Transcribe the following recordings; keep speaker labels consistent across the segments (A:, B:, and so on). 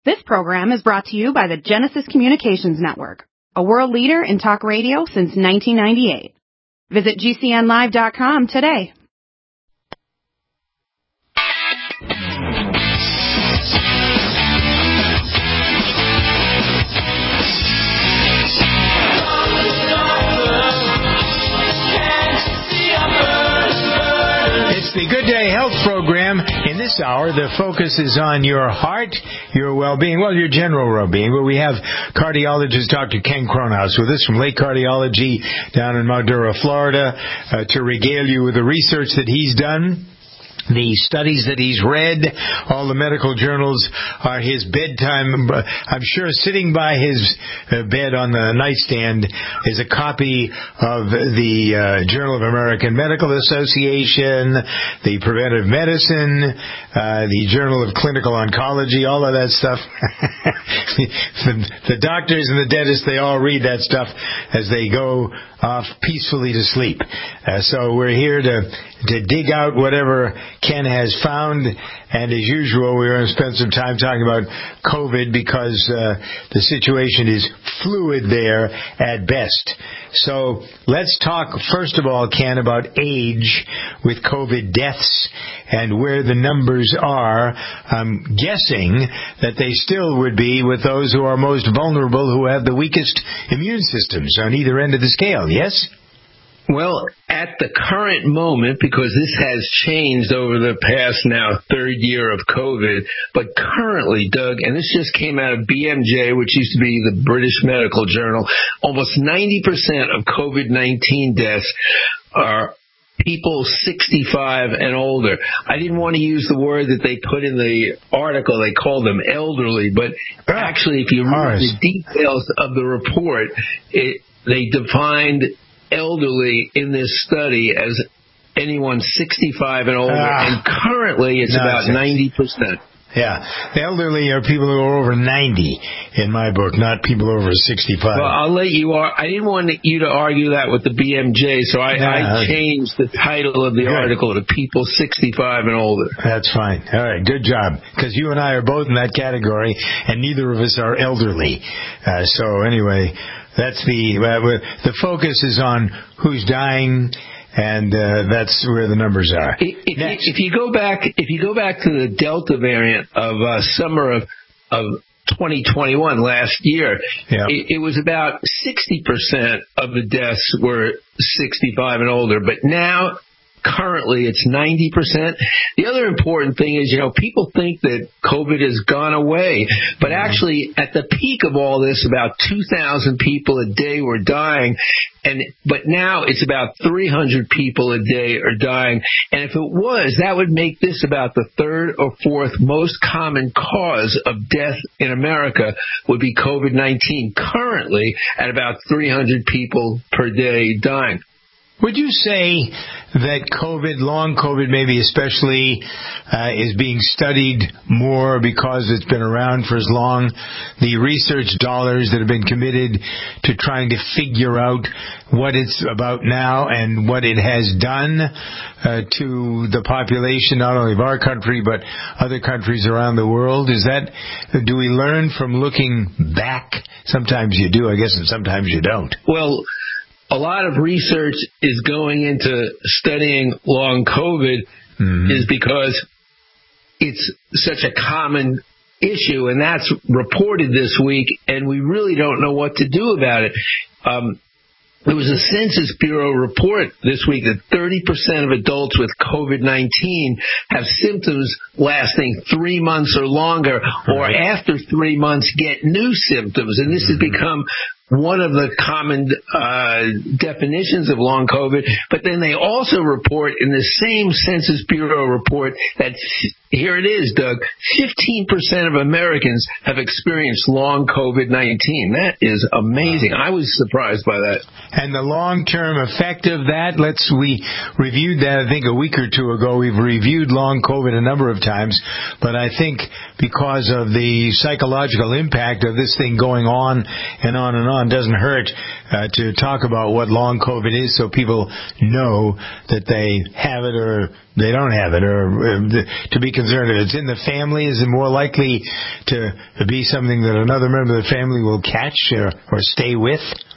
A: This program is brought to you by the Genesis Communications Network, a world leader in talk radio since 1998. Visit GCNlive.com today.
B: It's the Good Day Health Program. In this hour, the focus is on your heart, your well-being, your general well-being. But we have cardiologist Dr. Ken Kronhaus with us from Lake Cardiology down in Mildura, Florida, to regale you with the research that he's done. The studies that he's read, all the medical journals are his bedtime. I'm sure sitting by his bed on the nightstand is a copy of the Journal of American Medical Association, the Preventive Medicine, the Journal of Clinical Oncology, all of that stuff. The doctors and the dentists, they all read that stuff as they go off peacefully to sleep. So we're here to dig out whatever Ken has found, and as usual, we're going to spend some time talking about COVID because the situation is fluid there at best. So let's talk, first of all, Ken, about age with COVID deaths and where the numbers are. I'm guessing that they still would be with those who are most vulnerable, who have the weakest immune systems on either end of the scale, yes?
C: Well, at the current moment, because this has changed over the past now third year of COVID, but currently, Doug, and this just came out of BMJ, which used to be the British Medical Journal, almost 90% of COVID-19 deaths are people 65 and older. I didn't want to use the word that they put in the article. They called them elderly, but actually, if you read the details of the report, they defined elderly in this study as anyone 65 and older, and currently it's about 90%.
B: Yeah. The elderly are people who are over 90 in my book, not people over 65.
C: Well, I'll let you I didn't want you to argue that with the BMJ, so I changed the title of the article to people 65 and older.
B: That's fine. All right. Good job. Because you and I are both in that category, and neither of us are elderly. So anyway, that's the focus is on who's dying, and that's where the numbers are.
C: If you go back to the Delta variant of summer of 2021 last year, it was about 60% of the deaths were 65 and older, but now currently it's 90%. The other important thing is, people think that COVID has gone away, but actually at the peak of all this, about 2,000 people a day were dying, but now it's about 300 people a day are dying. And if it was, that would make this about the third or fourth most common cause of death in America would be COVID-19, currently at about 300 people per day dying.
B: Would you say that COVID, long COVID maybe especially, is being studied more because it's been around for as long? The research dollars that have been committed to trying to figure out what it's about now and what it has done to the population, not only of our country, but other countries around the world. Do we learn from looking back? Sometimes you do, I guess, and sometimes you don't.
C: Well, a lot of research is going into studying long COVID is because it's such a common issue, and that's reported this week, and we really don't know what to do about it. There was a Census Bureau report this week that 30% of adults with COVID-19 have symptoms lasting 3 months or longer, or after 3 months get new symptoms, and this has become one of the common definitions of long COVID. But then they also report in the same Census Bureau report that, here it is, Doug, 15% of Americans have experienced long COVID-19. That is amazing. I was surprised by that.
B: And the long-term effect of that, we reviewed that, I think, a week or two ago. We've reviewed long COVID a number of times, but I think because of the psychological impact of this thing going on and on and on, on, doesn't hurt to talk about what long COVID is so people know that they have it or they don't have it, or to be concerned if it's in the family. Is it more likely to be something that another member of the family will catch or stay with?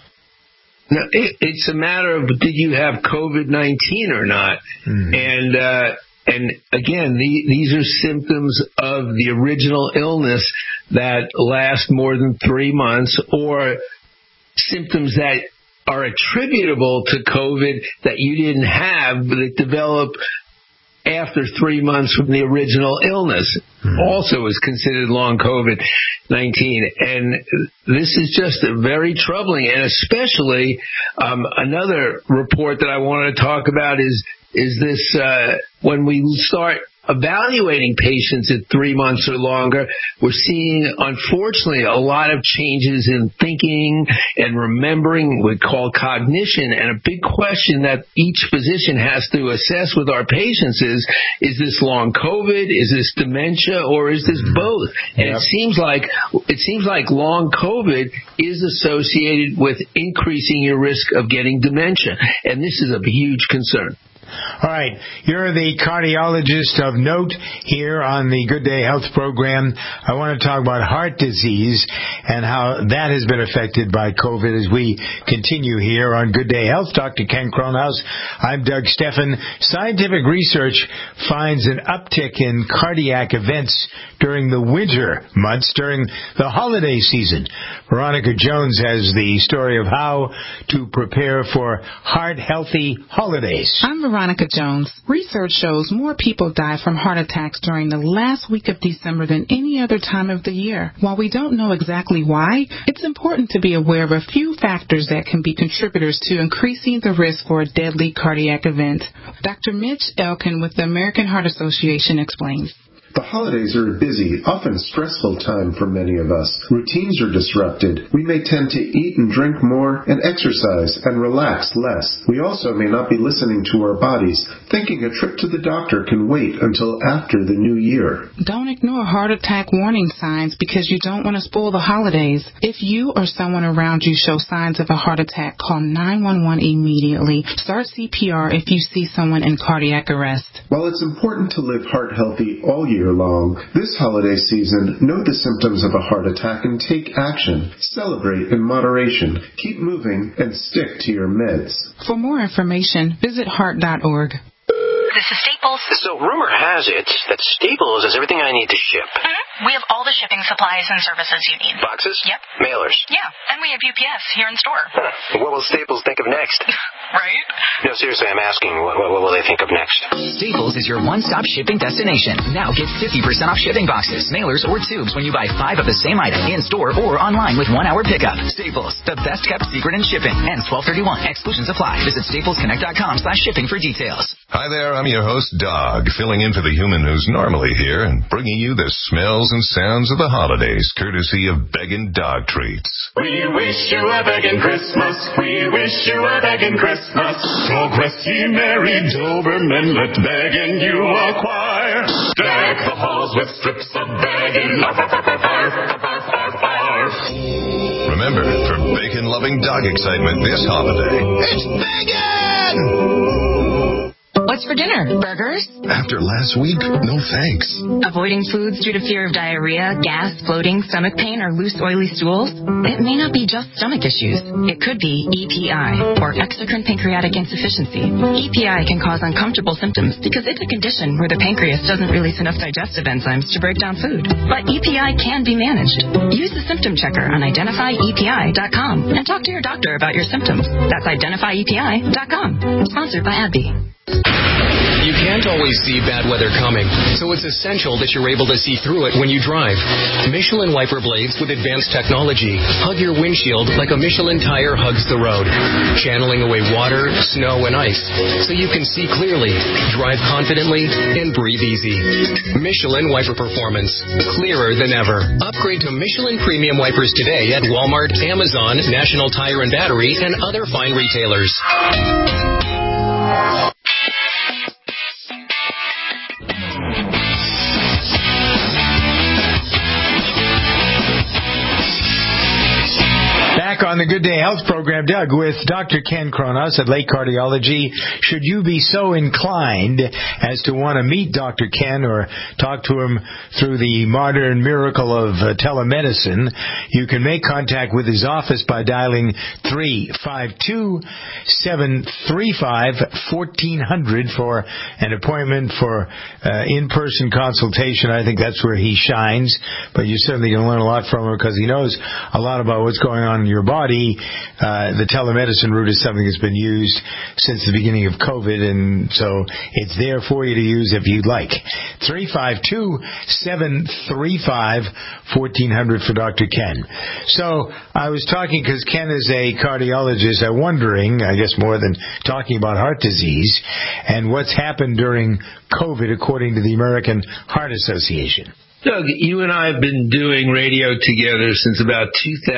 C: No, it's a matter of did you have COVID-19 or not? Mm-hmm. And again, these are symptoms of the original illness that last more than 3 months, or symptoms that are attributable to COVID that you didn't have, but that develop after 3 months from the original illness. Also is considered long COVID-19. And this is just very troubling. And especially another report that I wanted to talk about is this when we start evaluating patients at 3 months or longer, we're seeing, unfortunately, a lot of changes in thinking and remembering, we call cognition. And a big question that each physician has to assess with our patients is this long COVID? Is this dementia? Or is this both? And it seems like long COVID is associated with increasing your risk of getting dementia. And this is a huge concern.
B: All right. You're the cardiologist of note here on the Good Day Health program. I want to talk about heart disease and how that has been affected by COVID as we continue here on Good Day Health. Dr. Ken Kronhaus. I'm Doug Steffen. Scientific research finds an uptick in cardiac events during the winter months, during the holiday season. Veronica Jones has the story of how to prepare for heart-healthy holidays.
D: I'm Veronica Jones. Research shows more people die from heart attacks during the last week of December than any other time of the year. While we don't know exactly why, it's important to be aware of a few factors that can be contributors to increasing the risk for a deadly cardiac event. Dr. Mitch Elkin with the American Heart Association explains.
E: The holidays are a busy, often stressful time for many of us. Routines are disrupted. We may tend to eat and drink more and exercise and relax less. We also may not be listening to our bodies, thinking a trip to the doctor can wait until after the new year.
D: Don't ignore heart attack warning signs because you don't want to spoil the holidays. If you or someone around you show signs of a heart attack, call 911 immediately. Start CPR if you see someone in cardiac arrest.
E: While it's important to live heart healthy all year long, this holiday season, know the symptoms of a heart attack and take action. Celebrate in moderation. Keep moving and stick to your meds.
D: For more information, visit heart.org.
F: This is Staples.
G: So rumor has it that Staples has everything I need to ship.
F: Mm-hmm. We have all the shipping supplies and services you need.
G: Boxes?
F: Yep.
G: Mailers?
F: Yeah, and we have UPS here in store.
G: Huh. What will Staples think of next?
F: Right?
G: No, seriously, I'm asking, what will they think of next?
H: Staples is your one-stop shipping destination. Now get 50% off shipping boxes, mailers, or tubes when you buy 5 of the same item in-store or online with 1-hour pickup. Staples, the best-kept secret in shipping. Ends 12/31. Exclusions apply. Visit staplesconnect.com/shipping for details.
I: Hi there, I'm your host, Dog, filling in for the human who's normally here and bringing you the smells and sounds of the holidays, courtesy of Beggin' Dog Treats.
J: We wish you a beggin' Christmas. We wish you a beggin' Christmas. Oh, rest ye merry Doberman, let beggin' you acquire. Deck the halls with strips of beggin'. Arf, arf, arf, arf, arf, arf, arf.
I: Remember, for bacon-loving dog excitement this holiday, it's Beggin'!
K: What's for dinner? Burgers?
I: After last week, no thanks.
K: Avoiding foods due to fear of diarrhea, gas, bloating, stomach pain, or loose, oily stools? It may not be just stomach issues. It could be EPI, or exocrine pancreatic insufficiency. EPI can cause uncomfortable symptoms because it's a condition where the pancreas doesn't release enough digestive enzymes to break down food. But EPI can be managed. Use the symptom checker on identifyepi.com and talk to your doctor about your symptoms. That's identifyepi.com. Sponsored by AbbVie.
L: You can't always see bad weather coming, so it's essential that you're able to see through it when you drive. Michelin wiper blades with advanced technology hug your windshield like a Michelin tire hugs the road, channeling away water, snow, and ice so you can see clearly, drive confidently, and breathe easy. Michelin wiper performance, clearer than ever. Upgrade to Michelin premium wipers today at Walmart, Amazon, National Tire and Battery, and other fine retailers.
B: Back on on the Good Day Health program, Doug, with Dr. Ken Kronos at Lake Cardiology. Should you be so inclined as to want to meet Dr. Ken or talk to him through the modern miracle of telemedicine, you can make contact with his office by dialing 352-735-1400 for an appointment for in-person consultation. I think that's where he shines, but you certainly can learn a lot from him because he knows a lot about what's going on in your body. The telemedicine route is something that's been used since the beginning of COVID, and so it's there for you to use if you'd like. 352-735-1400 for Dr. Ken. So I was talking, because Ken is a cardiologist, I'm wondering, I guess more than talking about heart disease, and what's happened during COVID according to the American Heart Association.
C: Doug, you and I have been doing radio together since about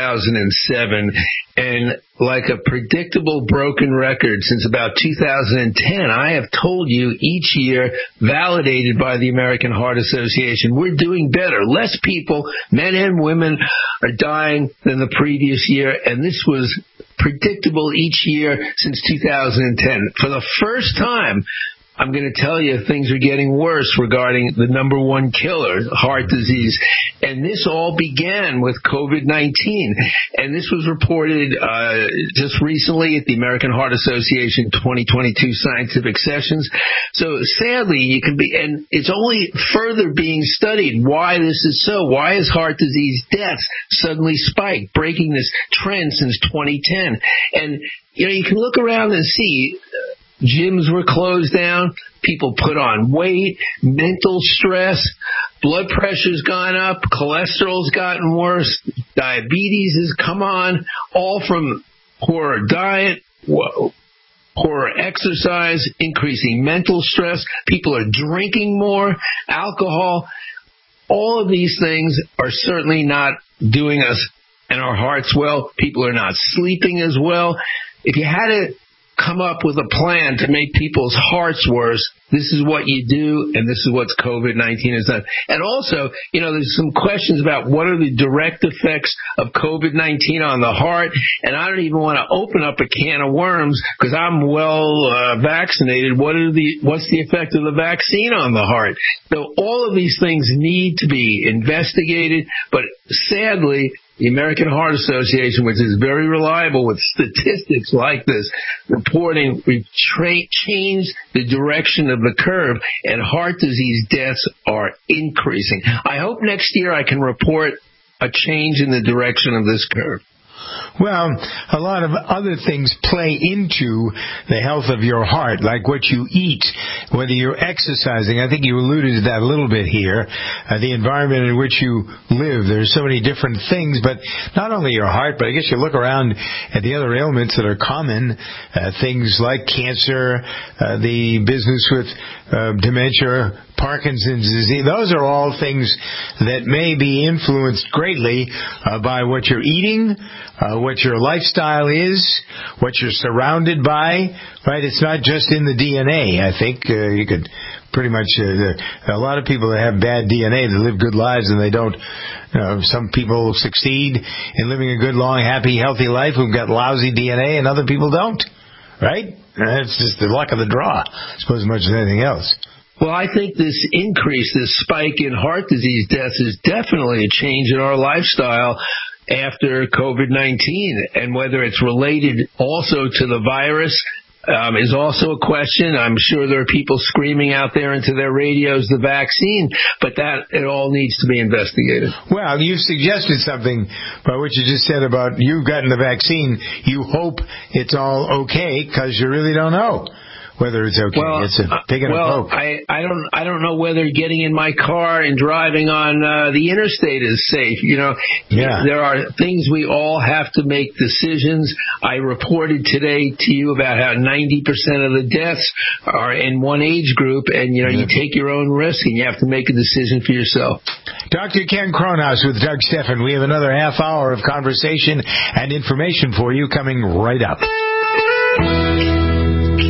C: 2007, and like a predictable broken record since about 2010, I have told you each year, validated by the American Heart Association, we're doing better. Less people, men and women, are dying than the previous year, and this was predictable each year since 2010. For the first time, I'm going to tell you things are getting worse regarding the number one killer, heart disease. And this all began with COVID-19. And this was reported just recently at the American Heart Association 2022 Scientific Sessions. So sadly, and it's only further being studied why this is so. Why is heart disease deaths suddenly spiked, breaking this trend since 2010? And, you can look around and see gyms were closed down, people put on weight, mental stress, blood pressure's gone up, cholesterol's gotten worse, diabetes has come on, all from poorer diet, poorer exercise, increasing mental stress. People are drinking more, alcohol. All of these things are certainly not doing us and our hearts well. People are not sleeping as well. If you had to come up with a plan to make people's hearts worse, this is what you do, and this is what COVID-19 has done. And also, there's some questions about what are the direct effects of COVID-19 on the heart, and I don't even want to open up a can of worms because I'm well vaccinated. What's the effect of the vaccine on the heart? So all of these things need to be investigated, but sadly, the American Heart Association, which is very reliable with statistics like this, reporting we've changed the direction of the curve, and heart disease deaths are increasing. I hope next year I can report a change in the direction of this curve.
B: Well, a lot of other things play into the health of your heart, like what you eat, whether you're exercising. I think you alluded to that a little bit here, the environment in which you live. There's so many different things, but not only your heart, but I guess you look around at the other ailments that are common, things like cancer, the business with dementia, Parkinson's disease. Those are all things that may be influenced greatly by what you're eating, what your lifestyle is, what you're surrounded by, right? It's not just in the DNA. I think you could pretty much, a lot of people that have bad DNA, that live good lives, and they don't. Some people succeed in living a good, long, happy, healthy life who've got lousy DNA, and other people don't, right? It's just the luck of the draw, I suppose, as much as anything else.
C: Well, I think this spike in heart disease deaths is definitely a change in our lifestyle after COVID-19. And whether it's related also to the virus is also a question. I'm sure there are people screaming out there into their radios the vaccine, but that it all needs to be investigated.
B: Well, you've suggested something by what you just said about you've gotten the vaccine. You hope it's all okay because you really don't know whether it's okay.
C: Well,
B: it's a pig in a poke.
C: I don't know whether getting in my car and driving on the interstate is safe. There are things we all have to make decisions. I reported today to you about how 90% of the deaths are in one age group, and you take your own risk and you have to make a decision for yourself.
B: Dr. Ken Kronos with Doug Steffen. We have another half hour of conversation and information for you coming right up.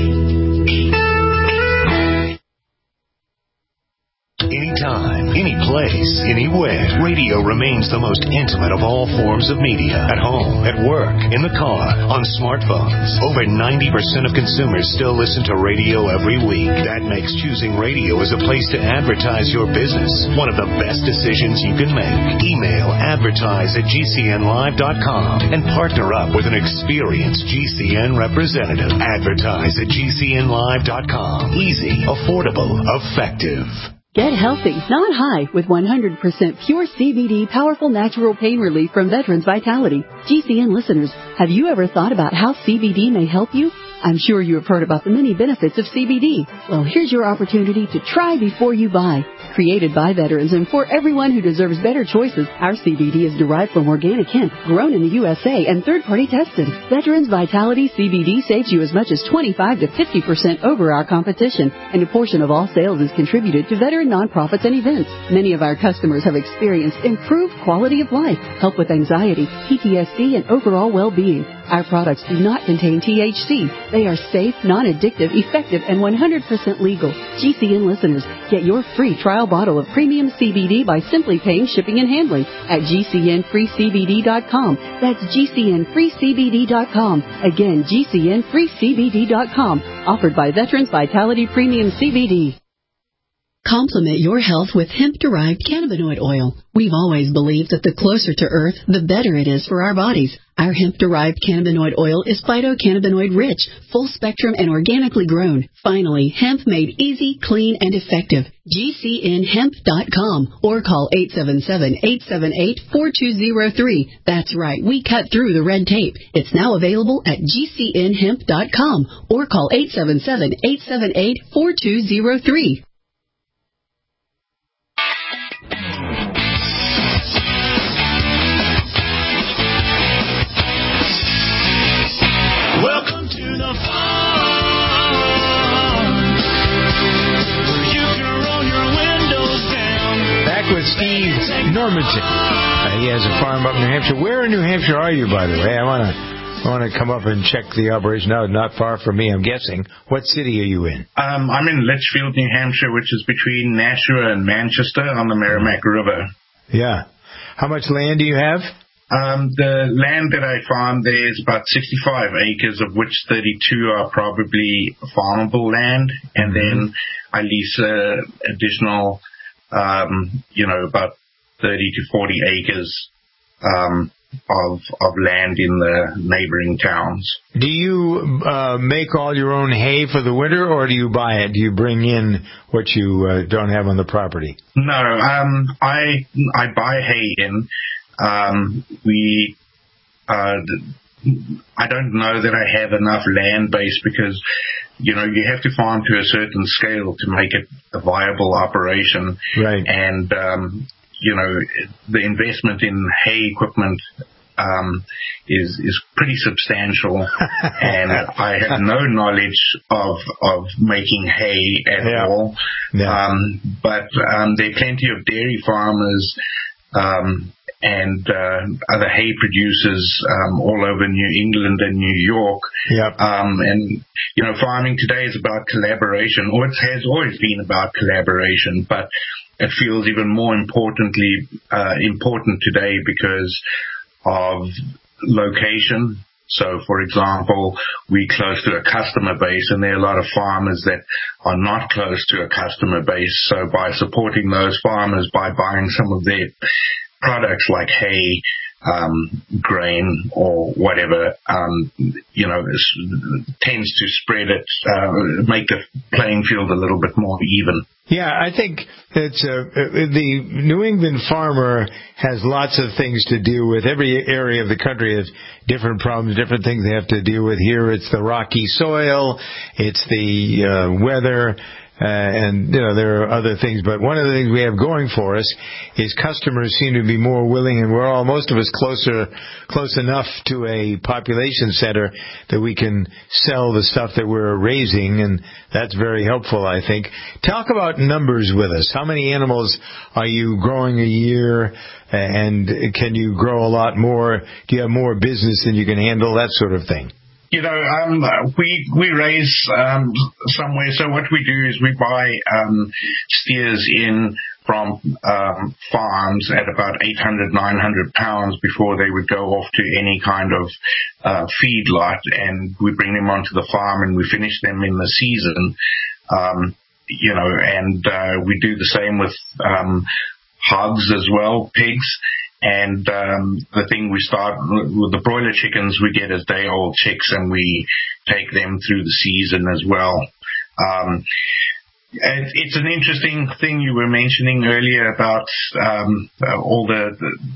I: Anytime, any place.
M: place, anywhere. Radio remains the most intimate of all forms of media. At home, at work, in the car, on smartphones. Over 90% of consumers still listen to radio every week. That makes choosing radio as a place to advertise your business one of the best decisions you can make. Email advertise@gcnlive.com and partner up with an experienced GCN representative. Advertise@gcnlive.com. Easy, affordable, effective.
N: Get healthy, not high, with 100% pure CBD powerful natural pain relief from Veterans Vitality. GCN listeners, have you ever thought about how CBD may help you? I'm sure you have heard about the many benefits of CBD. Well, here's your opportunity to try before you buy. Created by veterans and for everyone who deserves better choices, our CBD is derived from organic hemp, grown in the USA and third-party tested. Veterans Vitality CBD saves you as much as 25 to 50% over our competition, and a portion of all sales is contributed to veteran nonprofits and events. Many of our customers have experienced improved quality of life, help with anxiety, PTSD, and overall well-being. Our products do not contain THC. They are safe, non-addictive, effective, and 100% legal. GCN listeners, get your free trial bottle of premium CBD by simply paying shipping and handling at GCNFreeCBD.com. That's GCNFreeCBD.com. Again, GCNFreeCBD.com. Offered by Veterans Vitality Premium CBD. Complement your health with hemp-derived cannabinoid oil. We've always believed that the closer to Earth, the better it is for our bodies. Our hemp-derived cannabinoid oil is phytocannabinoid-rich, full-spectrum, and organically grown. Finally, hemp made easy, clean, and effective. GCNHemp.com or call 877-878-4203. That's right, we cut through the red tape. It's now available at GCNHemp.com or call 877-878-4203.
J: Welcome to the farm, where you can roll your windows down.
B: Back with Steve Normanton. He has a farm up in New Hampshire. Where in New Hampshire are you, by the way? I want to come up and check the operation out. Not far from me, I'm guessing. What city are you in?
O: I'm in Litchfield, New Hampshire, which is between Nashua and Manchester on the Merrimack River.
B: Yeah. How much land do you have?
O: The land that I farm there is about 65 acres, of which 32 are probably farmable land, and then I lease additional, about 30 to 40 acres of land in the neighboring towns.
B: Do you make all your own hay for the winter, or do you buy it? Do you bring in what you don't have on the property?
O: No, I buy hay in. I don't know that I have enough land base because, you have to farm to a certain scale to make it a viable operation.
B: Right.
O: And, the investment in hay equipment is pretty substantial, and I have no knowledge of making hay at all. Yeah. But there are plenty of dairy farmers and other hay producers all over New England and New York.
B: Yep.
O: And, farming today is about collaboration, or it has always been about collaboration, but it feels even more important today because of location. So, for example, we're close to a customer base, and there are a lot of farmers that are not close to a customer base. So by supporting those farmers, by buying some of their products like hay, grain, or whatever, tends to spread it, make the playing field a little bit more even.
B: Yeah, I think it's the New England farmer has lots of things to deal with. Every area of the country has different problems, different things they have to deal with. Here it's the rocky soil, it's the weather, and there are other things. But one of the things we have going for us is customers seem to be more willing, and we're most of us close enough to a population center that we can sell the stuff that we're raising, and that's very helpful, I think. Talk about numbers with us. How many animals are you growing a year, and can you grow a lot more? Do you have more business than you can handle, that sort of thing?
O: We raise somewhere. So what we do is we buy steers in from farms at about 800, 900 pounds before they would go off to any kind of feedlot, and we bring them onto the farm and we finish them in the season. And we do the same with hogs as well, pigs. And the thing we start with the broiler chickens, we get as day-old chicks, and we take them through the season as well. It's an interesting thing you were mentioning earlier about all the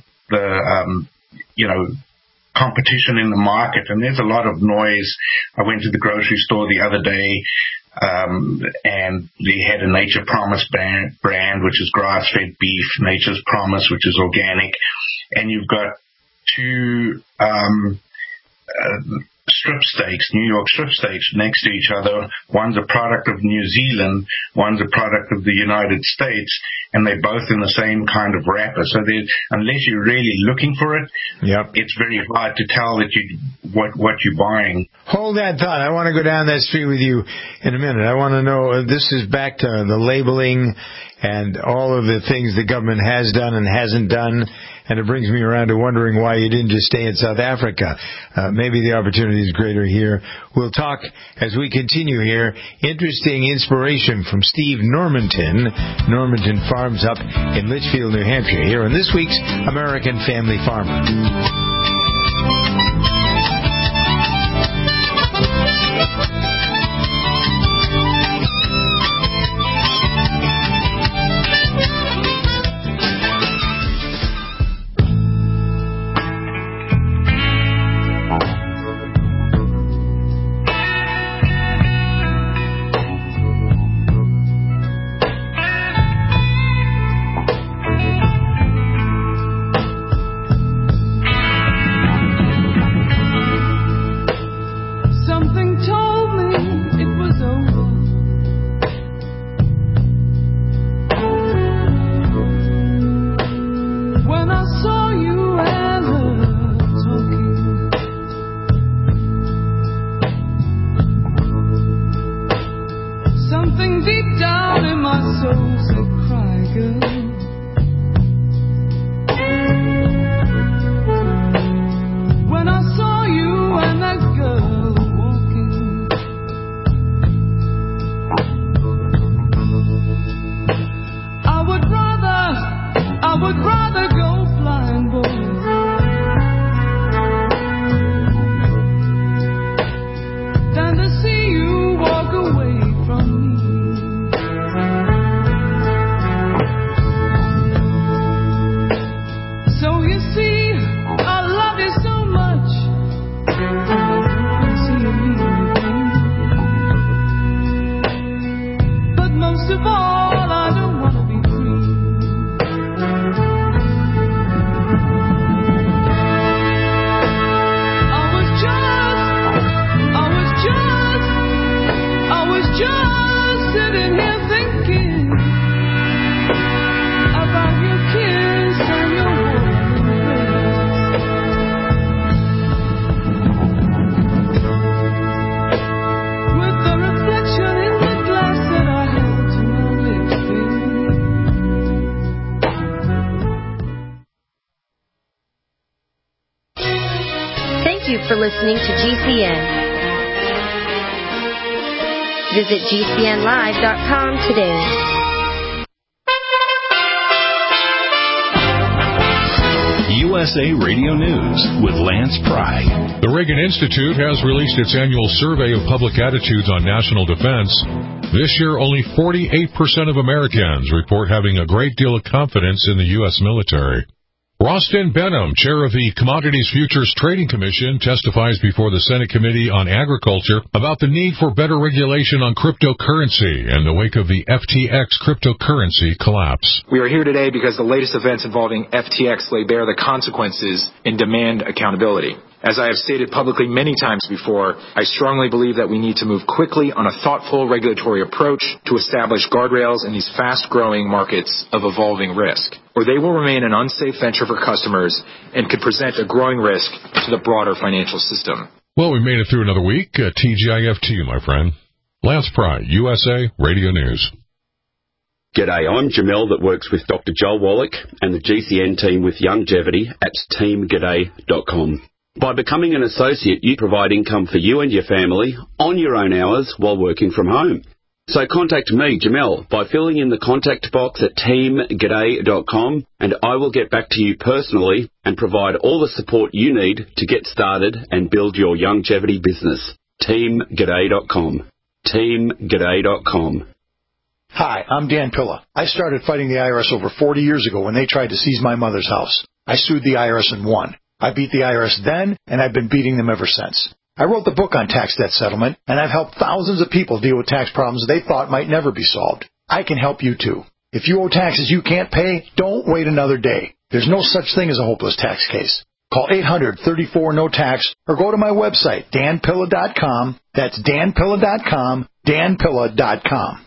O: competition in the market, and there's a lot of noise. I went to the grocery store the other day, and they had a Nature Promise brand, which is grass-fed beef, Nature's Promise, which is organic, and you've got two strip steaks, New York strip steaks, next to each other. One's a product of New Zealand, one's a product of the United States, and they're both in the same kind of wrapper. So unless you're really looking for it, it's very hard to tell that what you're buying.
B: Hold that thought. I want to go down that street with you in a minute. I want to know, this is back to the labeling and all of the things the government has done and hasn't done, and it brings me around to wondering why you didn't just stay in South Africa. Maybe the opportunity is greater here. We'll talk as we continue here. Interesting inspiration from Steve Normanton. Normanton farms up in Litchfield, New Hampshire, here on this week's American Family Farmer.
P: For listening to GCN. Visit GCNlive.com today.
Q: USA Radio News with Lance Pry.
R: The Reagan Institute has released its annual survey of public attitudes on national defense. This year, only 48% of Americans report having a great deal of confidence in the U.S. military. Rostin Benham, chair of the Commodities Futures Trading Commission, testifies before the Senate Committee on Agriculture about the need for better regulation on cryptocurrency in the wake of the FTX cryptocurrency collapse.
S: We are here today because the latest events involving FTX lay bare the consequences and demand accountability. As I have stated publicly many times before, I strongly believe that we need to move quickly on a thoughtful regulatory approach to establish guardrails in these fast-growing markets of evolving risk, or they will remain an unsafe venture for customers and could present a growing risk to the broader financial system.
R: Well, we made it through another week. TGIF to you, my friend. Lance Pry, USA Radio News.
T: G'day, I'm Jamel that works with Dr. Joel Wallach and the GCN team with Longevity at teamg'day.com. By becoming an associate, you provide income for you and your family on your own hours while working from home. So contact me, Jamel, by filling in the contact box at teamg'day.com, and I will get back to you personally and provide all the support you need to get started and build your longevity business. teamg'day.com. teamg'day.com.
U: Hi, I'm Dan Pilla. I started fighting the IRS over 40 years ago when they tried to seize my mother's house. I sued the IRS and won. I beat the IRS then, and I've been beating them ever since. I wrote the book on tax debt settlement, and I've helped thousands of people deal with tax problems they thought might never be solved. I can help you too. If you owe taxes you can't pay, don't wait another day. There's no such thing as a hopeless tax case. Call 800-34-NO-TAX or go to my website, danpilla.com. That's danpilla.com, danpilla.com.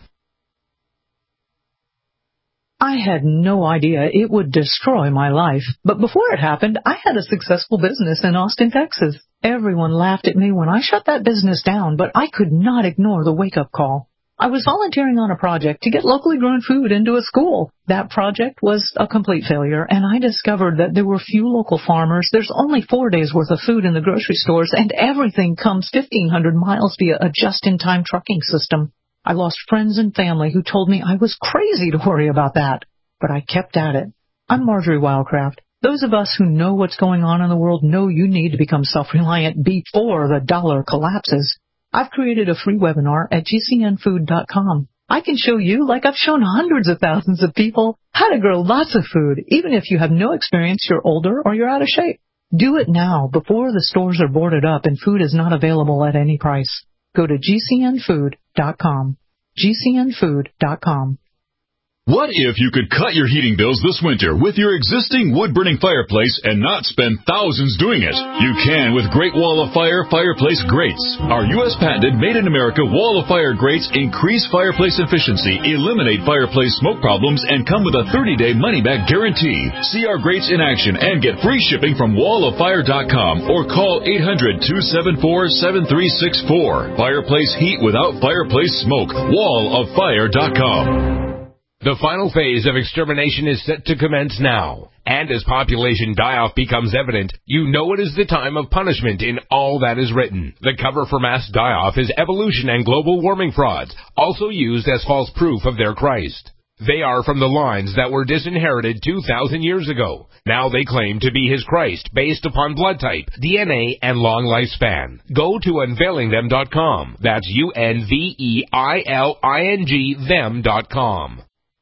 V: I had no idea it would destroy my life. But before it happened, I had a successful business in Austin, Texas. Everyone laughed at me when I shut that business down, but I could not ignore the wake-up call. I was volunteering on a project to get locally grown food into a school. That project was a complete failure, and I discovered that there were few local farmers. There's only 4 days' worth of food in the grocery stores, and everything comes 1,500 miles via a just-in-time trucking system. I lost friends and family who told me I was crazy to worry about that, but I kept at it. I'm Marjorie Wildcraft. Those of us who know what's going on in the world know you need to become self-reliant before the dollar collapses. I've created a free webinar at gcnfood.com. I can show you, like I've shown hundreds of thousands of people, how to grow lots of food, even if you have no experience, you're older, or you're out of shape. Do it now, before the stores are boarded up and food is not available at any price. Go to gcnfood.com. gcnfood.com.
W: What if you could cut your heating bills this winter with your existing wood-burning fireplace and not spend thousands doing it? You can with Great Wall of Fire fireplace grates. Our U.S. patented made-in-America Wall of Fire grates increase fireplace efficiency, eliminate fireplace smoke problems, and come with a 30-day money-back guarantee. See our grates in action and get free shipping from walloffire.com or call 800-274-7364. Fireplace heat without fireplace smoke. walloffire.com.
X: The final phase of extermination is set to commence now. And as population die-off becomes evident, you know it is the time of punishment in all that is written. The cover for mass die-off is evolution and global warming frauds, also used as false proof of their Christ. They are from the lines that were disinherited 2,000 years ago. Now they claim to be his Christ based upon blood type, DNA, and long lifespan. Go to unveilingthem.com. That's UNVEILING them.com.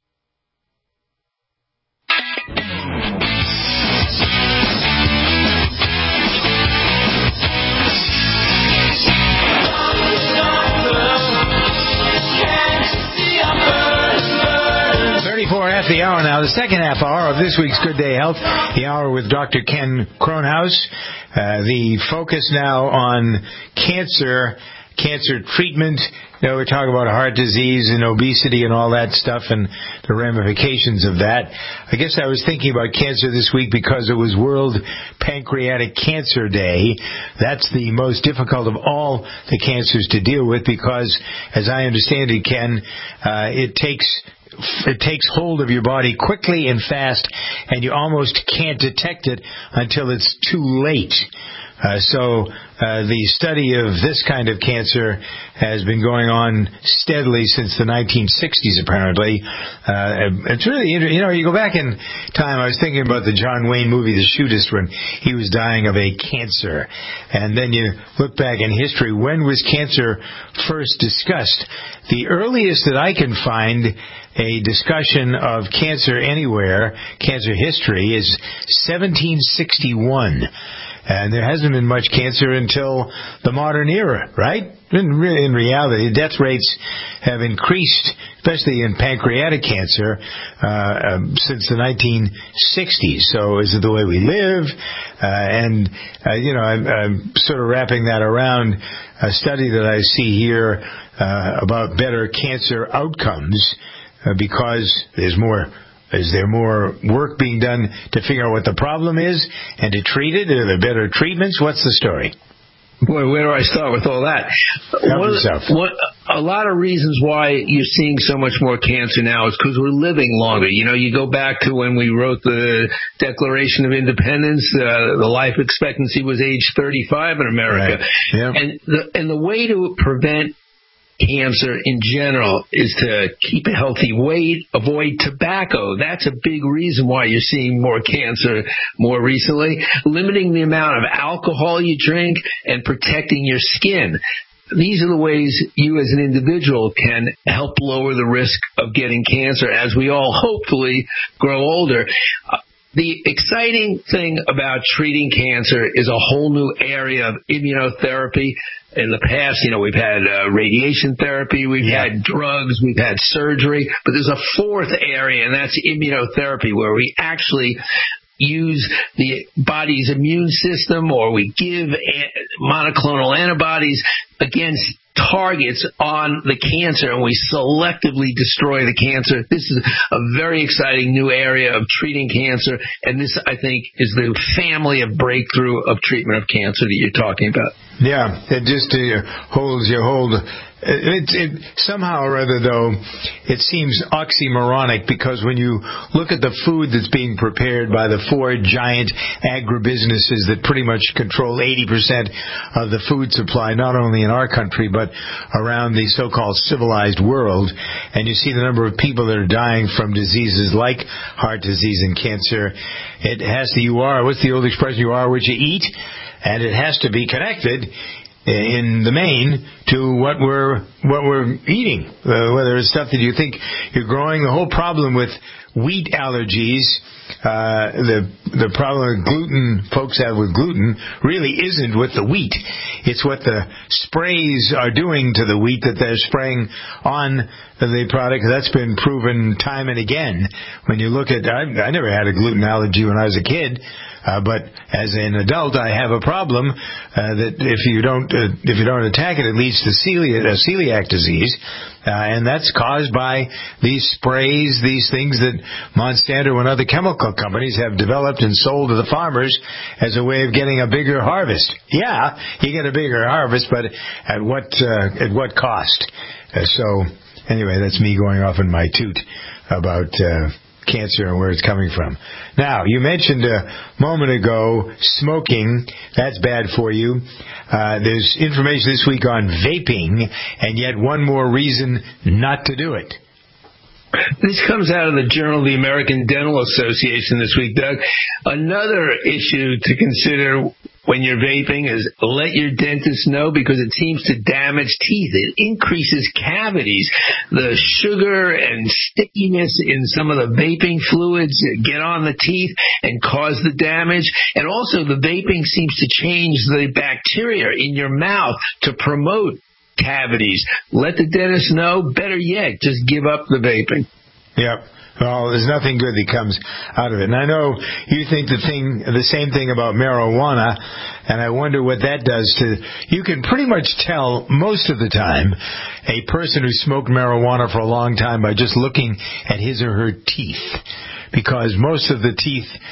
B: At the hour now, the second half hour of this week's Good Day Health, the hour with Dr. Ken Kronhaus. The focus now on cancer treatment. You know, we're talking about heart disease and obesity and all that stuff and the ramifications of that. I guess I was thinking about cancer this week because it was World Pancreatic Cancer Day. That's the most difficult of all the cancers to deal with because, as I understand it, Ken, it takes hold of your body quickly and fast, and you almost can't detect it until it's too late. So the study of this kind of cancer has been going on steadily since the 1960s, apparently. It's really interesting. You know, you go back in time, I was thinking about the John Wayne movie, The Shootist, when he was dying of a cancer. And then you look back in history, when was cancer first discussed? The earliest that I can find a discussion of cancer anywhere, cancer history, is 1761. And there hasn't been much cancer until the modern era, right? In reality, death rates have increased, especially in pancreatic cancer, since the 1960s. So is it the way we live? I'm sort of wrapping that around a study that I see here about better cancer outcomes because there's more. Is there more work being done to figure out what the problem is and to treat it? Are there better treatments? What's the story?
C: Boy, where do I start with all that?
B: Help yourself.
C: a lot of reasons why you're seeing so much more cancer now is because we're living longer. You go back to when we wrote the Declaration of Independence, the life expectancy was age 35 in America.
B: Right. Yep.
C: And the way to prevent cancer in general is to keep a healthy weight, avoid tobacco. That's a big reason why you're seeing more cancer more recently. Limiting the amount of alcohol you drink and protecting your skin. These are the ways you as an individual can help lower the risk of getting cancer as we all hopefully grow older. The exciting thing about treating cancer is a whole new area of immunotherapy. In the past, we've had radiation therapy, we've had drugs, we've had surgery, but there's a fourth area, and that's immunotherapy, where we actually use the body's immune system, or we give monoclonal antibodies against targets on the cancer, and we selectively destroy the cancer. This is a very exciting new area of treating cancer, and this, I think, is the family of breakthrough of treatment of cancer that you're talking about.
B: Yeah, it just holds you hold. It somehow or other, though, it seems oxymoronic, because when you look at the food that's being prepared by the four giant agribusinesses that pretty much control 80% of the food supply, not only in our country but around the so-called civilized world, and you see the number of people that are dying from diseases like heart disease and cancer, it has to, what's the old expression, you are what you eat, and it has to be connected in the main to what we're eating, whether it's stuff that you think you're growing. The whole problem with wheat allergies, the problem that gluten folks have with gluten really isn't with the wheat. It's what the sprays are doing to the wheat that they're spraying on the product. That's been proven time and again. When you look at, I never had a gluten allergy when I was a kid. But as an adult, I have a problem that if you don't attack it, it leads to celiac disease, and that's caused by these sprays, these things that Monsanto and other chemical companies have developed and sold to the farmers as a way of getting a bigger harvest. Yeah, you get a bigger harvest, but at what cost? So anyway, that's me going off in my toot about cancer and where it's coming from. Now, you mentioned a moment ago smoking. That's bad for you. There's information this week on vaping, and yet one more reason not to do it.
C: This comes out of the Journal of the American Dental Association this week, Doug. Another issue to consider when you're vaping is let your dentist know, because it seems to damage teeth. It increases cavities. The sugar and stickiness in some of the vaping fluids get on the teeth and cause the damage. And also the vaping seems to change the bacteria in your mouth to promote cavities. Let the dentist know. Better yet, just give up the vaping.
B: Yep. Well, there's nothing good that comes out of it. And I know you think the same thing about marijuana, and I wonder what that does to... You can pretty much tell most of the time a person who smoked marijuana for a long time by just looking at his or her teeth. Because most of the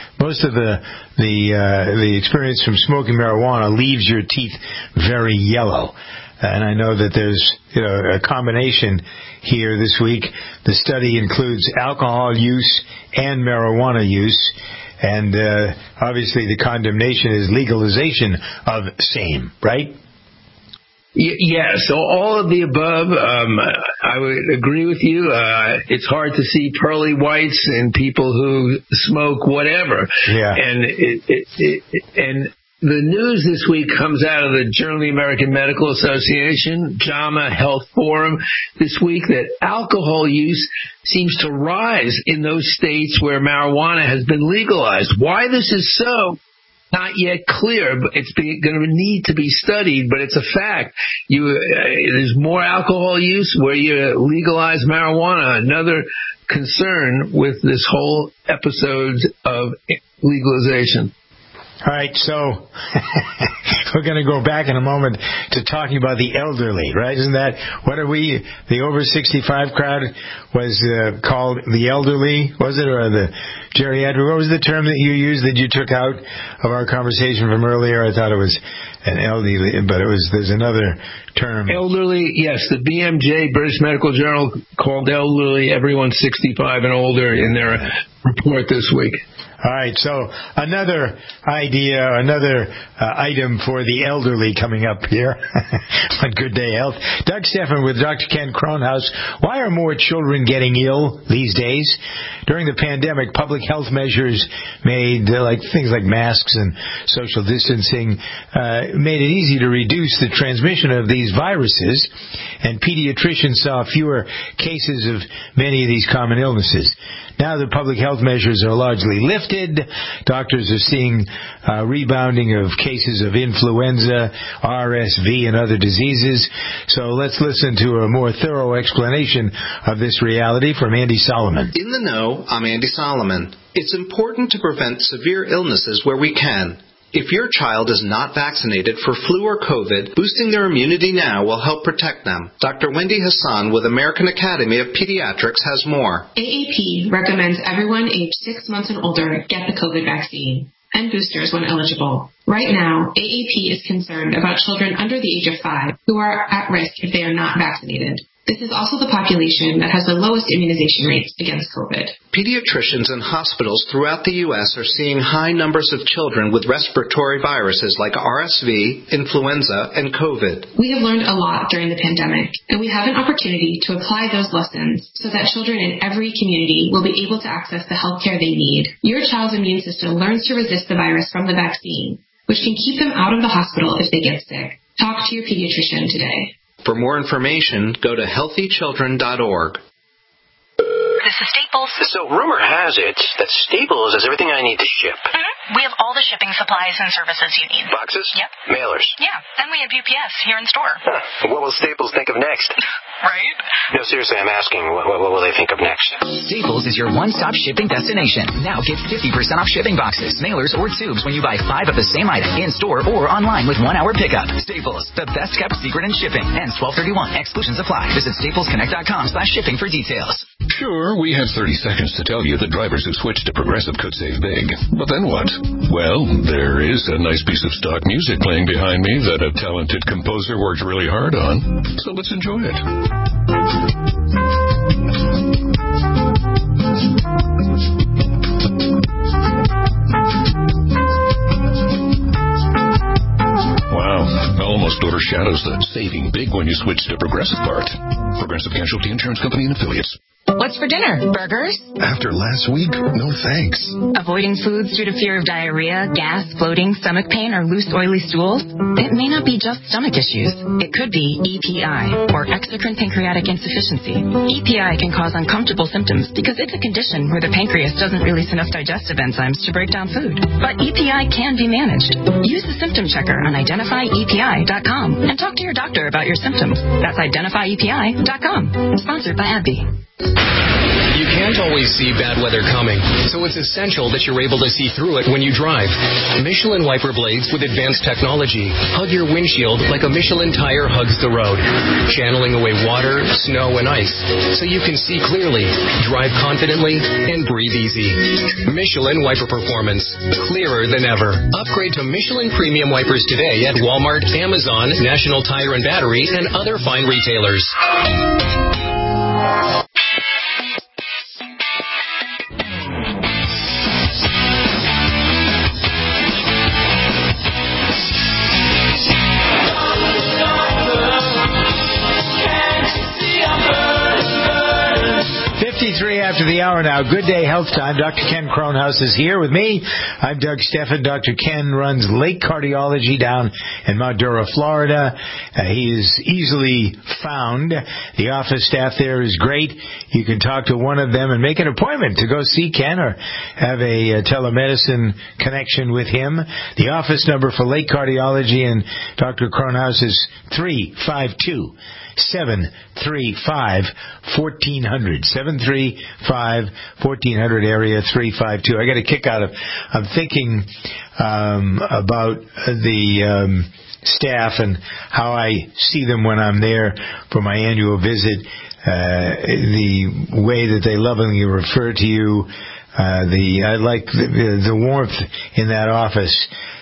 B: experience from smoking marijuana leaves your teeth very yellow. And I know that there's a combination here this week. The study includes alcohol use and marijuana use, and obviously the condemnation is legalization of same, right?
C: Yeah, so all of the above, I would agree with you. It's hard to see pearly whites in people who smoke whatever.
B: Yeah.
C: And the news this week comes out of the Journal of the American Medical Association, JAMA Health Forum this week, that alcohol use seems to rise in those states where marijuana has been legalized. Why this is so, not yet clear, but it's going to need to be studied, but it's a fact. There's more alcohol use where you legalize marijuana. Another concern with this whole episode of legalization.
B: All right, so we're going to go back in a moment to talking about the elderly, right? Isn't that, what are we, the over 65 crowd was called the elderly, was it, or the geriatric? What was the term that you used that you took out of our conversation from earlier? I thought it was an elderly, but there's another term.
C: Elderly, yes, the BMJ, British Medical Journal, called elderly everyone 65 and older in their report this week.
B: All right, so another idea, another item for the elderly coming up here on Good Day Health. Doug Stephan with Dr. Ken Kronhaus. Why are more children getting ill these days? During the pandemic, public health measures made, things like masks and social distancing, made it easy to reduce the transmission of these viruses, and pediatricians saw fewer cases of many of these common illnesses. Now the public health measures are largely lifted. Doctors are seeing rebounding of cases of influenza, RSV, and other diseases. So let's listen to a more thorough explanation of this reality from Andy Solomon.
A: In the know, I'm Andy Solomon. It's important to prevent severe illnesses where we can. If your child is not vaccinated for flu or COVID, boosting their immunity now will help protect them. Dr. Wendy Hassan with American Academy of Pediatrics has more.
D: AAP recommends everyone aged 6 months and older get the COVID vaccine and boosters when eligible. Right now, AAP is concerned about children under the age of 5 who are at risk if they are not vaccinated. This is also the population that has the lowest immunization rates against COVID.
A: Pediatricians and hospitals throughout the U.S. are seeing high numbers of children with respiratory viruses like RSV, influenza, and COVID.
D: We have learned a lot during the pandemic, and we have an opportunity to apply those lessons so that children in every community will be able to access the health care they need. Your child's immune system learns to resist the virus from the vaccine, which can keep them out of the hospital if they get sick. Talk to your pediatrician today.
A: For more information, go to healthychildren.org.
E: This is Staples.
G: So rumor has it that Staples has everything I need to ship.
E: Mm-hmm. We have all the shipping supplies and services you need.
G: Boxes?
E: Yep.
G: Mailers?
E: Yeah, and we have UPS here in store.
G: Huh. What will Staples think of next?
E: Right?
G: No, seriously, I'm asking, what will they think of next?
H: Staples is your one-stop shipping destination. Now get 50% off shipping boxes, mailers, or tubes when you buy 5 of the same item in store or online with 1-hour pickup. Staples, the best-kept secret in shipping. Ends 12/31. Exclusions apply. Visit staplesconnect.com/shipping for details.
F: Sure, we have 30 seconds to tell you that drivers who switch to Progressive could save big. But then what? Well, there is a nice piece of stock music playing behind me that a talented composer worked really hard on. So let's enjoy it. Wow, almost overshadows the saving big when you switch to Progressive part. Progressive Casualty Insurance Company and Affiliates.
K: What's for dinner? Burgers?
F: After last week, no thanks.
K: Avoiding foods due to fear of diarrhea, gas, bloating, stomach pain, or loose, oily stools? It may not be just stomach issues. It could be EPI, or exocrine pancreatic insufficiency. EPI can cause uncomfortable symptoms because it's a condition where the pancreas doesn't release enough digestive enzymes to break down food. But EPI can be managed. Use the symptom checker on identifyepi.com and talk to your doctor about your symptoms. That's identifyepi.com. Sponsored by AbbVie.
L: You can't always see bad weather coming, so it's essential that you're able to see through it when you drive. Michelin wiper blades with advanced technology hug your windshield like a Michelin tire hugs the road, channeling away water, snow, and ice so you can see clearly, drive confidently, and breathe easy. Michelin wiper performance, clearer than ever. Upgrade to Michelin premium wipers today at Walmart, Amazon, National Tire and Battery, and other fine retailers.
B: After the hour now. Good Day Health Time. Dr. Ken Kronhaus is here with me. I'm Doug Stephan. Dr. Ken runs Lake Cardiology down in Mount Dora, Florida. He is easily found. The office staff there is great. You can talk to one of them and make an appointment to go see Ken or have a telemedicine connection with him. The office number for Lake Cardiology and Dr. Kronhaus is 352-735-1400. 735-1400 area 352. I got a kick out of, I'm thinking about the staff and how I see them when I'm there for my annual visit. The way that they lovingly refer to you. I like the warmth in that office.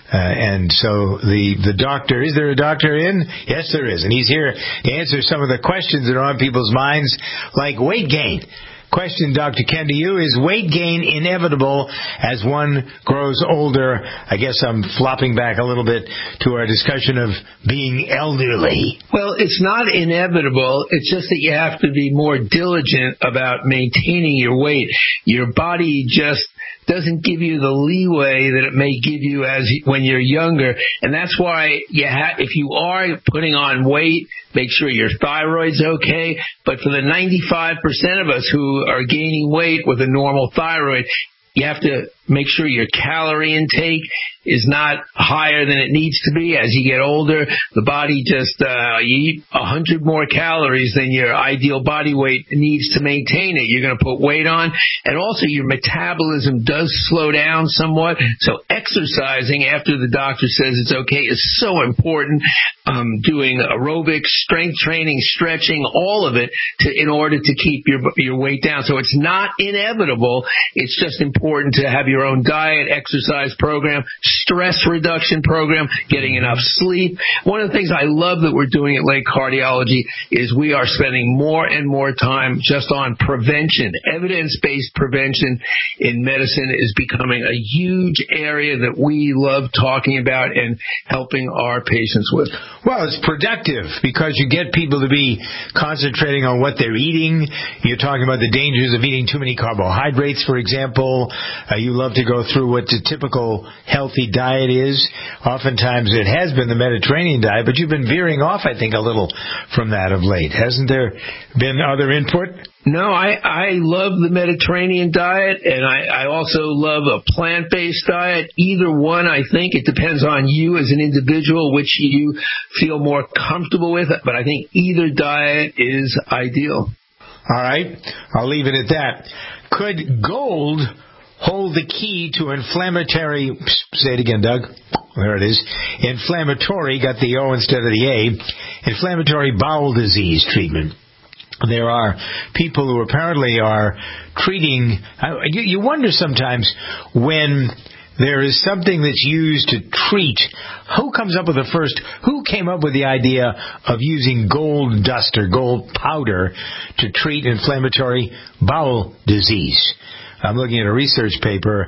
B: And so the doctor, is there a doctor in? Yes, there is. And he's here to answer some of the questions that are on people's minds, like weight gain. Question, Dr. Ken, to you, is weight gain inevitable as one grows older? I guess I'm flopping back a little bit to our discussion of being elderly.
C: Well, it's not inevitable. It's just that you have to be more diligent about maintaining your weight. Your body just doesn't give you the leeway that it may give you when you're younger, and that's why if you are putting on weight, make sure your thyroid's okay. But for the 95% of us who are gaining weight with a normal thyroid, you have to make sure your calorie intake is not higher than it needs to be. As you get older, the body just, you eat 100 more calories than your ideal body weight needs to maintain it. You're going to put weight on, and also your metabolism does slow down somewhat. So exercising after the doctor says it's okay is so important. Doing aerobics, strength training, stretching, all of it in order to keep your weight down. So it's not inevitable. It's just important to have your own diet, exercise program, stress reduction program, getting enough sleep. One of the things I love that we're doing at Lake Cardiology is we are spending more and more time just on prevention. Evidence-based prevention in medicine is becoming a huge area that we love talking about and helping our patients with.
B: Well, it's productive because you get people to be concentrating on what they're eating. You're talking about the dangers of eating too many carbohydrates, for example. You love to go through what the typical healthy diet is. Oftentimes it has been the Mediterranean diet, but you've been veering off, I think, a little from that of late. Hasn't there been other input?
C: No, I love the Mediterranean diet, and I also love a plant-based diet. Either one, I think, it depends on you as an individual, which you feel more comfortable with, but I think either diet is ideal.
B: All right, I'll leave it at that. Could gold hold the key to inflammatory, say it again, Doug. There it is. Inflammatory, got the O instead of the A, inflammatory bowel disease treatment? There are people who apparently are treating, you wonder sometimes when there is something that's used to treat, who comes up with who came up with the idea of using gold dust or gold powder to treat inflammatory bowel disease? I'm looking at a research paper,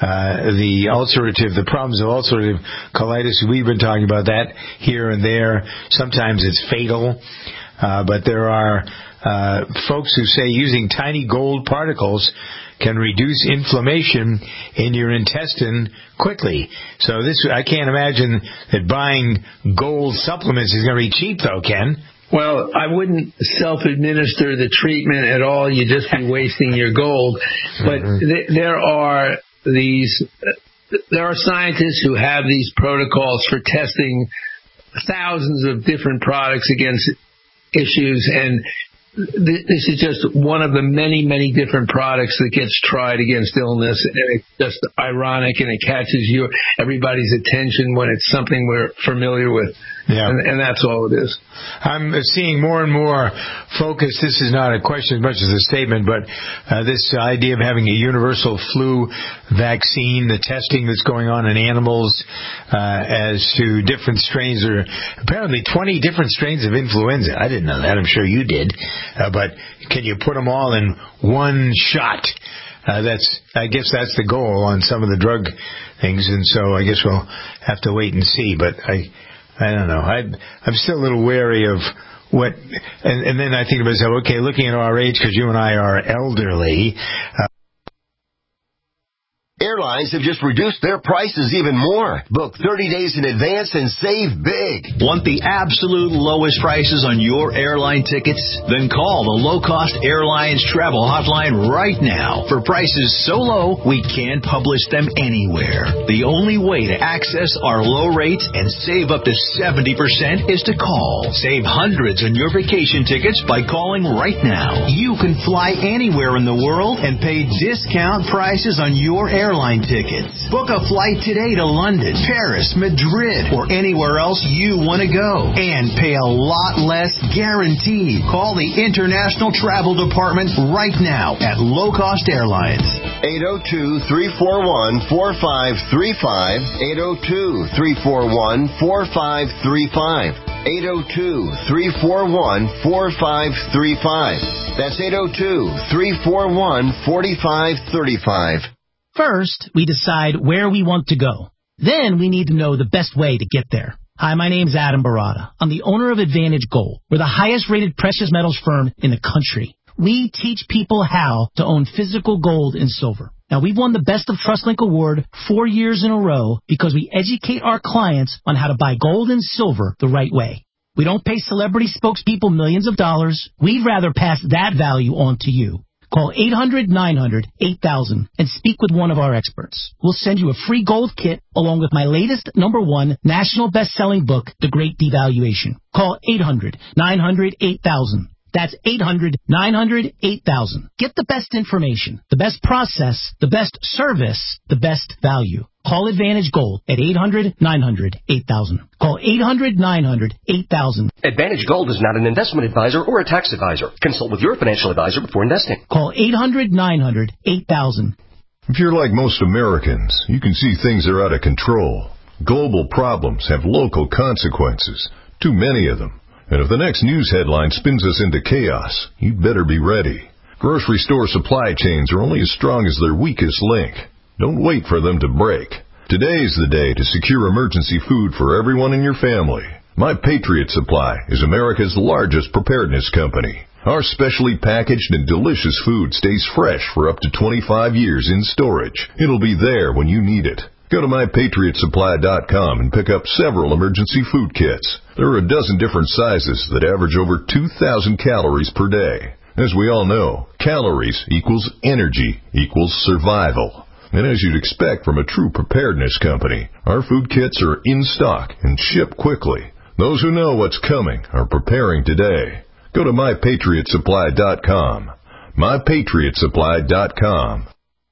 B: the problems of ulcerative colitis. We've been talking about that here and there. Sometimes it's fatal, but there are folks who say using tiny gold particles can reduce inflammation in your intestine quickly. So I can't imagine that buying gold supplements is going to be cheap, though, Ken.
C: Well, I wouldn't self-administer the treatment at all. You'd just be wasting your gold. But there are scientists who have these protocols for testing thousands of different products against issues, and this is just one of the many, many different products that gets tried against illness, and it's just ironic, and it catches everybody's attention when it's something we're familiar with. Yeah. And that's all it is.
B: I'm seeing more and more focus. This is not a question as much as a statement, but this idea of having a universal flu vaccine, the testing that's going on in animals as to different strains. There are apparently 20 different strains of influenza. I didn't know that. I'm sure you did. But can you put them all in one shot? I guess that's the goal on some of the drug things, and so I guess we'll have to wait and see. But I don't know. I'm still a little wary of what, and then I think to myself, okay, looking at our age, because you and I are elderly.
I: Airlines have just reduced their prices even more. Book 30 days in advance and save big.
J: Want the absolute lowest prices on your airline tickets? Then call the Low Cost Airlines Travel Hotline right now. For prices so low, we can't publish them anywhere. The only way to access our low rates and save up to 70% is to call. Save hundreds on your vacation tickets by calling right now. You can fly anywhere in the world and pay discount prices on your airline airline tickets. Book a flight today to London, Paris, Madrid, or anywhere else you want to go. And pay a lot less guaranteed. Call the International Travel Department right now at Low Cost Airlines.
I: 802-341-4535. 802-341-4535. 802-341-4535. That's 802-341-4535.
M: First, we decide where we want to go. Then we need to know the best way to get there. Hi, my name's Adam Barada. I'm the owner of Advantage Gold. We're the highest rated precious metals firm in the country. We teach people how to own physical gold and silver. Now, we've won the Best of TrustLink Award 4 years in a row because we educate our clients on how to buy gold and silver the right way. We don't pay celebrity spokespeople millions of dollars. We'd rather pass that value on to you. Call 800-900-8000 and speak with one of our experts. We'll send you a free gold kit along with my latest #1 national best-selling book, The Great Devaluation. Call 800-900-8000. That's 800-900-8000. Get the best information, the best process, the best service, the best value. Call Advantage Gold at 800-900-8000. Call 800-900-8000.
G: Advantage Gold is not an investment advisor or a tax advisor. Consult with your financial advisor before investing.
M: Call 800-900-8000.
N: If you're like most Americans, you can see things are out of control. Global problems have local consequences. Too many of them. And if the next news headline spins us into chaos, you'd better be ready. Grocery store supply chains are only as strong as their weakest link. Don't wait for them to break. Today's the day to secure emergency food for everyone in your family. My Patriot Supply is America's largest preparedness company. Our specially packaged and delicious food stays fresh for up to 25 years in storage. It'll be there when you need it. Go to MyPatriotSupply.com and pick up several emergency food kits. There are a dozen different sizes that average over 2,000 calories per day. As we all know, calories equals energy equals survival. And as you'd expect from a true preparedness company, our food kits are in stock and ship quickly. Those who know what's coming are preparing today. Go to MyPatriotSupply.com. MyPatriotSupply.com.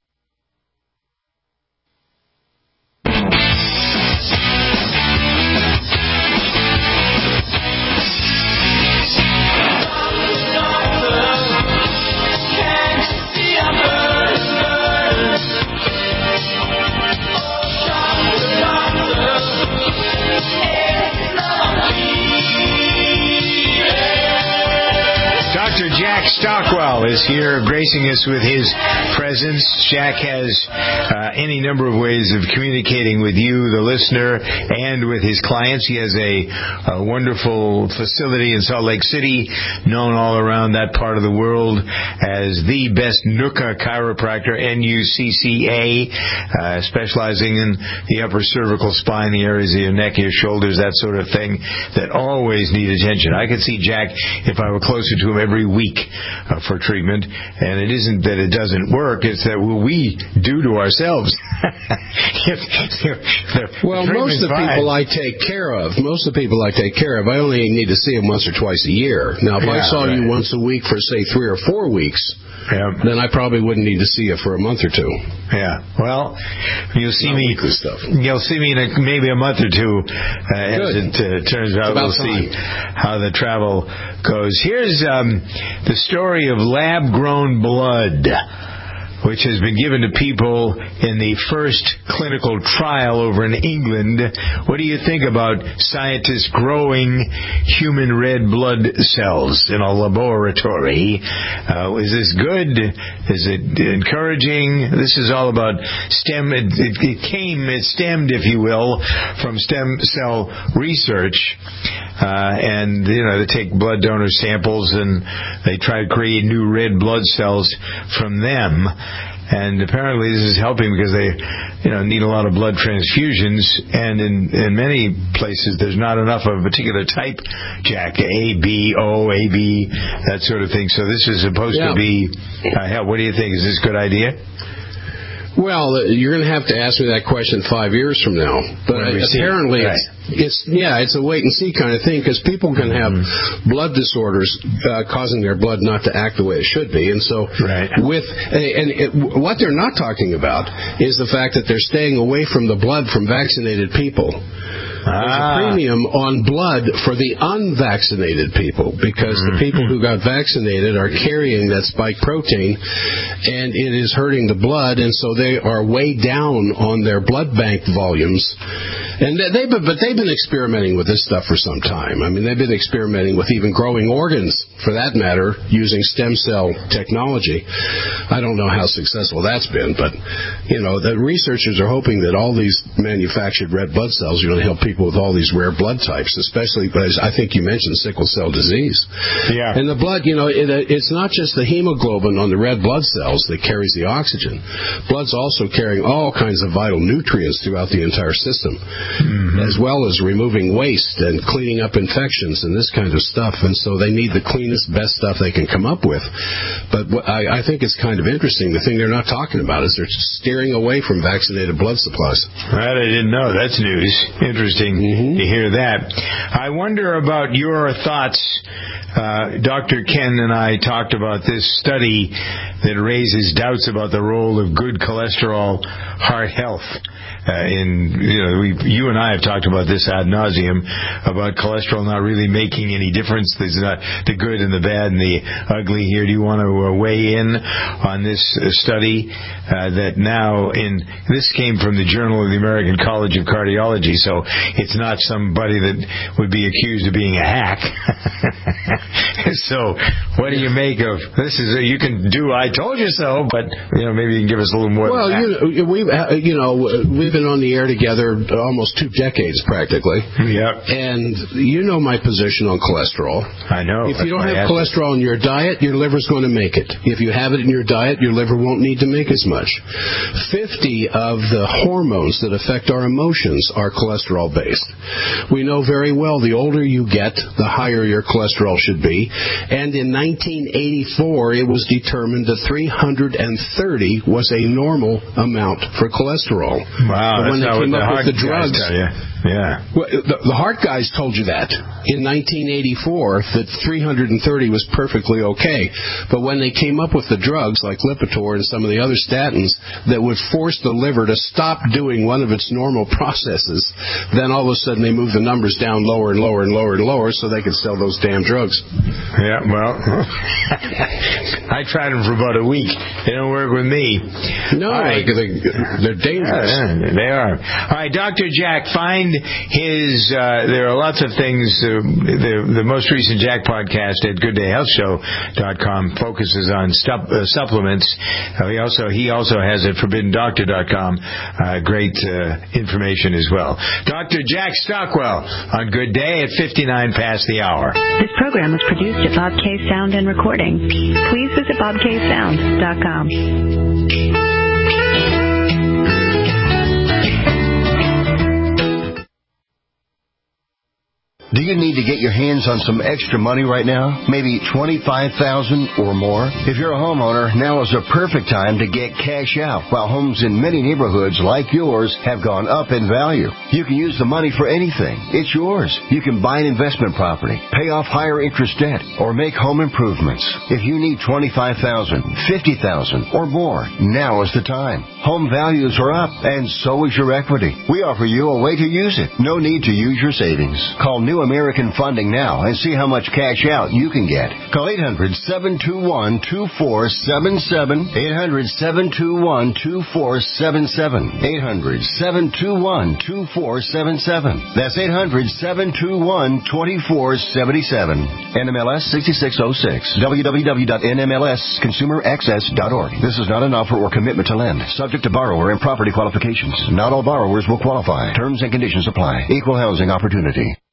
B: Dr. Jack Stockwell is here gracing us with his presence. Jack has any number of ways of communicating with you, the listener, and with his clients. He has a wonderful facility in Salt Lake City, known all around that part of the world as the best NUCCA chiropractor, NUCCA, specializing in the upper cervical spine, the areas of your neck, your shoulders, that sort of thing that always need attention. I could see Jack if I were closer to him every week for treatment, and it isn't that it doesn't work, it's that we do to ourselves.
O: Well, most of the people I take care of, I only need to see them once or twice a year. Now, if I saw you once a week for, say, 3 or 4 weeks, then I probably wouldn't need to see you for a month or two.
B: Yeah. Well, you'll see me. You'll see me in maybe a month or two as it turns out. We'll see how the travel goes. Here's the story of lab-grown blood, which has been given to people in the first clinical trial over in England. What do you think about scientists growing human red blood cells in a laboratory? Is this good? Is it encouraging? This is all about stemmed, if you will, from stem cell research. And, they take blood donor samples and they try to create new red blood cells from them. And apparently this is helping because they, need a lot of blood transfusions. And in many places there's not enough of a particular type, Jack, A, B, O, AB, that sort of thing. So this is supposed to be help. What do you think? Is this a good idea?
O: Well, you're going to have to ask me that question 5 years from now. But apparently, it's a wait and see kind of thing, because people can have blood disorders causing their blood not to act the way it should be, and so what they're not talking about is the fact that they're staying away from the blood from vaccinated people. There's a premium on blood for the unvaccinated people, because the people who got vaccinated are carrying that spike protein, and it is hurting the blood, and so they are way down on their blood bank volumes. And they've been experimenting with this stuff for some time. I mean, they've been experimenting with even growing organs, for that matter, using stem cell technology. I don't know how successful that's been, but the researchers are hoping that all these manufactured red blood cells are going to help people with all these rare blood types, especially, as I think you mentioned, sickle cell disease. Yeah. And the blood, it's not just the hemoglobin on the red blood cells that carries the oxygen. Blood's also carrying all kinds of vital nutrients throughout the entire system, as well as removing waste and cleaning up infections and this kind of stuff. And so they need the cleanest, best stuff they can come up with. But I think it's kind of interesting. The thing they're not talking about is they're steering away from vaccinated blood supplies.
B: Right, I didn't know. That's news. Interesting to hear that. I wonder about your thoughts. Dr. Ken and I talked about this study that raises doubts about the role of good cholesterol, heart health. You and I have talked about this ad nauseum, about cholesterol not really making any difference. There's not the good and the bad and the ugly here. Do you want to weigh in on this study that now this came from the Journal of the American College of Cardiology, so it's not somebody that would be accused of being a hack. So what do you make of this? You can do I told you so, but maybe you can give us a little more.
O: Well, we've been on the air together almost 2 decades practically. Yeah. And my position on cholesterol.
B: I know.
O: If you don't have cholesterol in your diet, your liver's going to make it. If you have it in your diet, your liver won't need to make as much. 50 of the hormones that affect our emotions are cholesterol based. We know very well the older you get, the higher your cholesterol should be. And in 1984, it was determined that 330 was a normal amount for cholesterol.
B: Wow,
O: but when they came up with the drugs,
B: well,
O: the heart guys told you that in 1984 that 330 was perfectly okay. But when they came up with the drugs like Lipitor and some of the other statins that would force the liver to stop doing one of its normal processes, then all of a sudden they moved the numbers down lower and lower and lower and lower so they could sell those damn drugs.
B: Yeah, well, I tried them for about a week. They don't work with me.
O: No, they're dangerous.
B: Yeah, they are. All right, Dr. Jack, find his, there are lots of things, the most recent Jack podcast at GoodDayHealthShow.com focuses on supplements. He also has at ForbiddenDoctor.com great information as well. Dr. Jack Stockwell on Good Day at 59 past the hour.
P: This program was produced at Bob K Sound and Recording. Please visit BobKSound.com.
I: Do you need to get your hands on some extra money right now? Maybe $25,000 or more? If you're a homeowner, now is a perfect time to get cash out while homes in many neighborhoods like yours have gone up in value. You can use the money for anything. It's yours. You can buy an investment property, pay off higher interest debt, or make home improvements. If you need $25,000, $50,000 or more, now is the time. Home values are up, and so is your equity. We offer you a way to use it. No need to use your savings. Call New American Funding now and see how much cash out you can get. Call 800-721-2477. 800-721-2477. 800-721-2477. That's 800-721-2477. NMLS 6606. www.nmlsconsumeraccess.org. This is not an offer or commitment to lend. Subject to borrower and property qualifications. Not all borrowers will qualify. Terms and conditions apply. Equal housing opportunity.